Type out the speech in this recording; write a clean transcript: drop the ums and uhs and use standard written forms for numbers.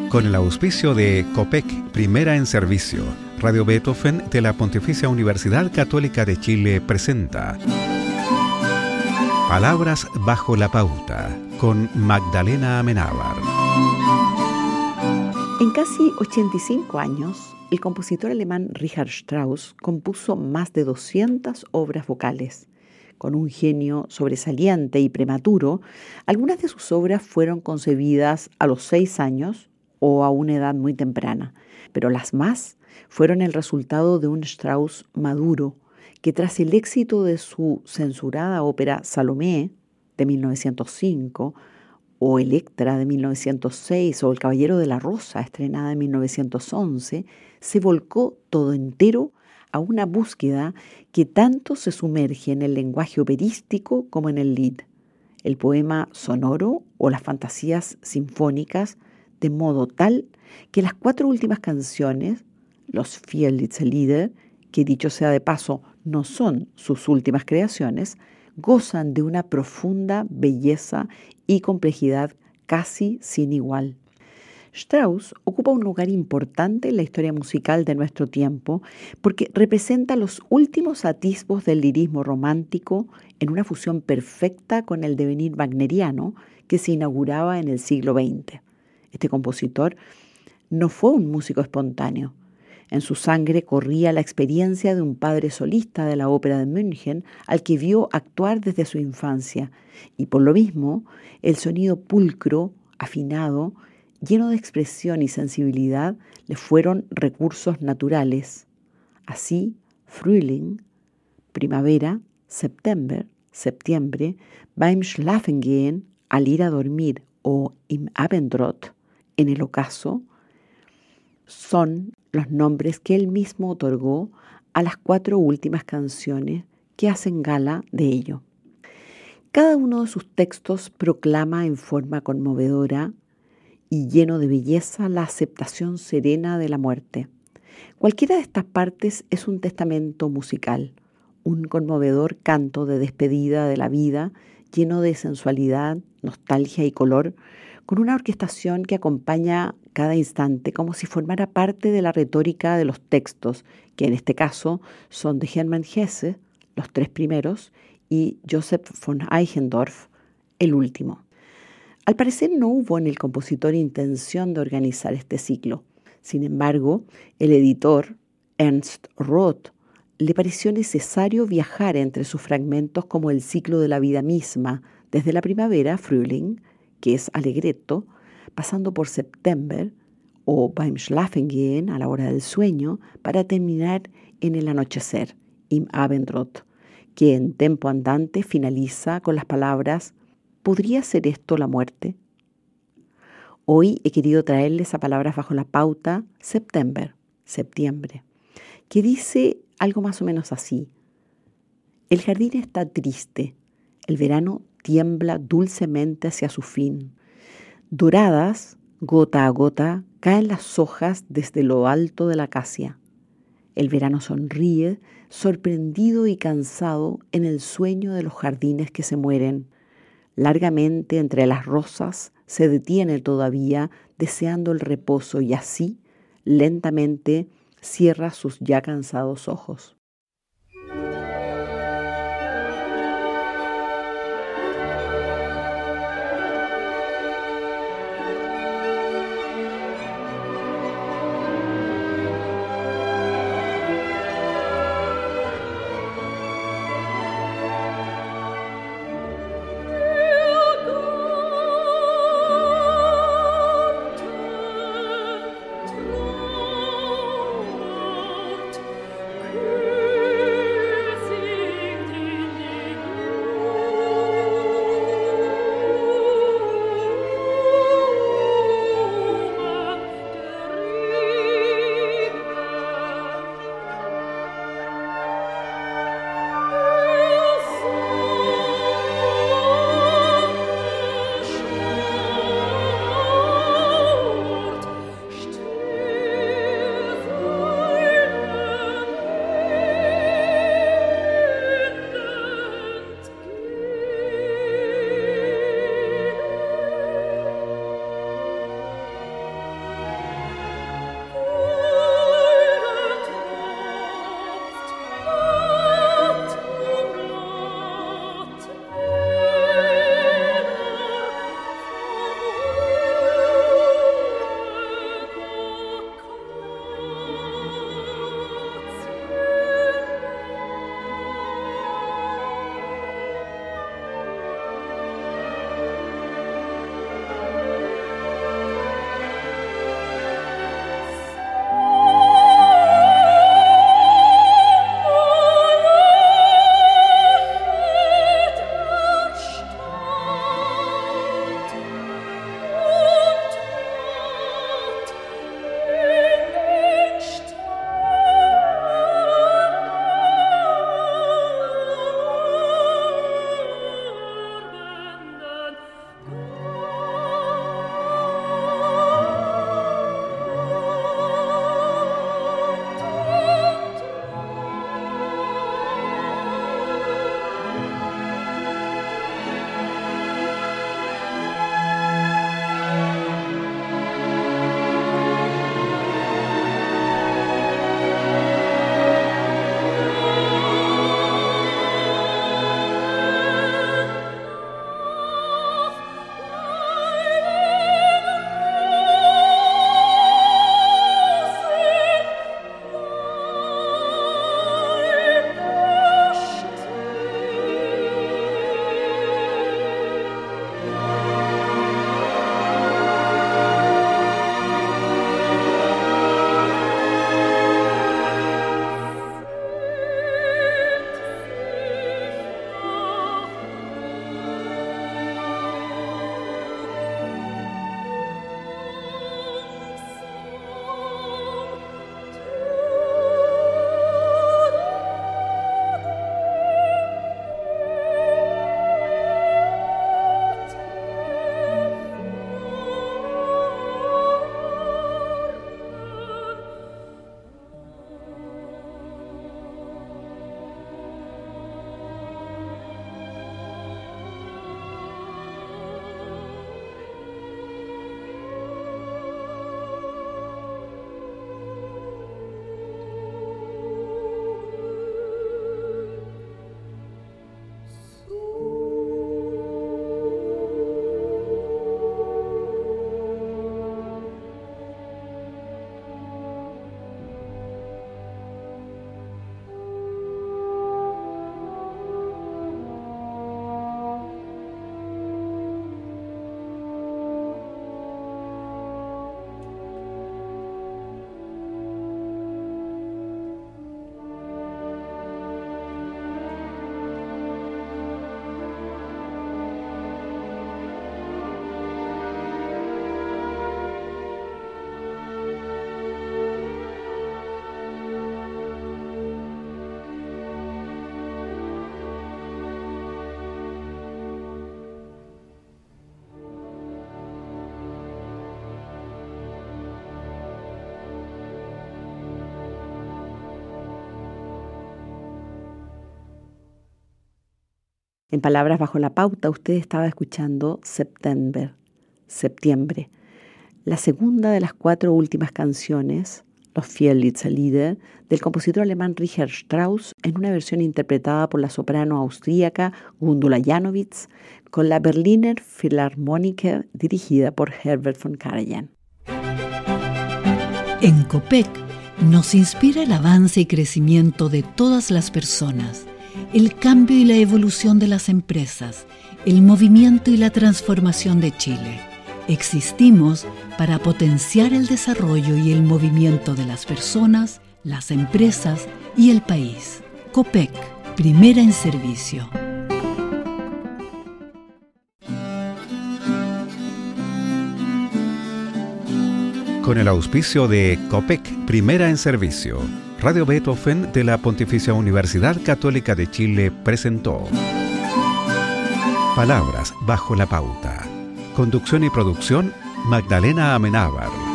Con el auspicio de COPEC, Primera en Servicio, Radio Beethoven de la Pontificia Universidad Católica de Chile presenta Palabras bajo la pauta, con Magdalena Amenábar. En casi 85 años, el compositor alemán Richard Strauss compuso más de 200 obras vocales. Con un genio sobresaliente y prematuro, algunas de sus obras fueron concebidas a los 6 años o a una edad muy temprana, pero las más fueron el resultado de un Strauss maduro, que tras el éxito de su censurada ópera Salomé de 1905, o Electra de 1906, o El Caballero de la Rosa, estrenada en 1911, se volcó todo entero a una búsqueda que tanto se sumerge en el lenguaje operístico como en el Lied, el poema sonoro o las fantasías sinfónicas, de modo tal que las 4 últimas canciones, los Vier letzte Lieder, que dicho sea de paso no son sus últimas creaciones, gozan de una profunda belleza y complejidad casi sin igual. Strauss ocupa un lugar importante en la historia musical de nuestro tiempo porque representa los últimos atisbos del lirismo romántico en una fusión perfecta con el devenir wagneriano que se inauguraba en el siglo XX. Este compositor no fue un músico espontáneo. En su sangre corría la experiencia de un padre solista de la ópera de München al que vio actuar desde su infancia, y por lo mismo el sonido pulcro, afinado, lleno de expresión y sensibilidad, le fueron recursos naturales. Así, Frühling, primavera, septiembre, beim Schlafengehen, al ir a dormir, o im Abendrot, en el ocaso, son los nombres que él mismo otorgó a las 4 últimas canciones que hacen gala de ello. Cada uno de sus textos proclama en forma conmovedora y lleno de belleza la aceptación serena de la muerte. Cualquiera de estas partes es un testamento musical, un conmovedor canto de despedida de la vida, lleno de sensualidad, nostalgia y color, con una orquestación que acompaña cada instante como si formara parte de la retórica de los textos, que en este caso son de Hermann Hesse, los 3 primeros, y Joseph von Eichendorff, el último. Al parecer no hubo en el compositor intención de organizar este ciclo. Sin embargo, el editor, Ernst Roth, le pareció necesario viajar entre sus fragmentos como el ciclo de la vida misma, desde la primavera, Frühling, que es Allegretto, pasando por September, o beim Schlafengehen, a la hora del sueño, para terminar en el anochecer, im Abendrot, que en tempo andante finaliza con las palabras ¿podría ser esto la muerte? Hoy he querido traerles a Palabras bajo la pauta septiembre, que dice algo más o menos así. El jardín está triste, el verano tiembla dulcemente hacia su fin. Doradas, gota a gota, caen las hojas desde lo alto de la acacia. El verano sonríe, sorprendido y cansado en el sueño de los jardines que se mueren. Largamente entre las rosas se detiene todavía, deseando el reposo, y así, lentamente, cierra sus ya cansados ojos. Good. En Palabras bajo la pauta, usted estaba escuchando Septiembre, la segunda de las 4 últimas canciones, Los Vier Lieder, del compositor alemán Richard Strauss, en una versión interpretada por la soprano austríaca Gundula Janowitz, con la Berliner Philharmoniker dirigida por Herbert von Karajan. En Copec nos inspira el avance y crecimiento de todas las personas, el cambio y la evolución de las empresas, el movimiento y la transformación de Chile. Existimos para potenciar el desarrollo y el movimiento de las personas, las empresas y el país. Copec, primera en servicio. Con el auspicio de Copec, primera en servicio, Radio Beethoven de la Pontificia Universidad Católica de Chile presentó Palabras bajo la pauta. Conducción y producción, Magdalena Amenábar.